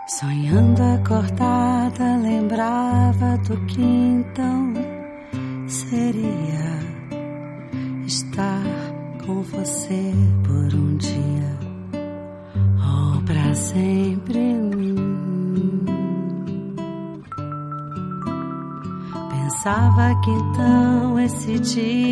Sonhando acordada, lembrava do que então seria estar com você por um dia ou pra sempre. Pensava que então esse dia